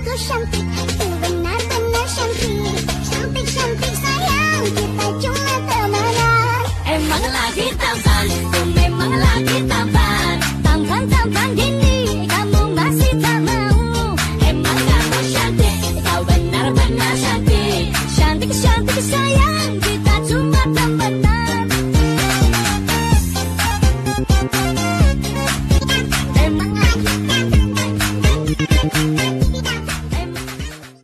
Aku cantik, aku benar-benar cantik. Cantik-cantik sayang, kita cuma temenan. Emang lagi tampan, memang lagi tampan.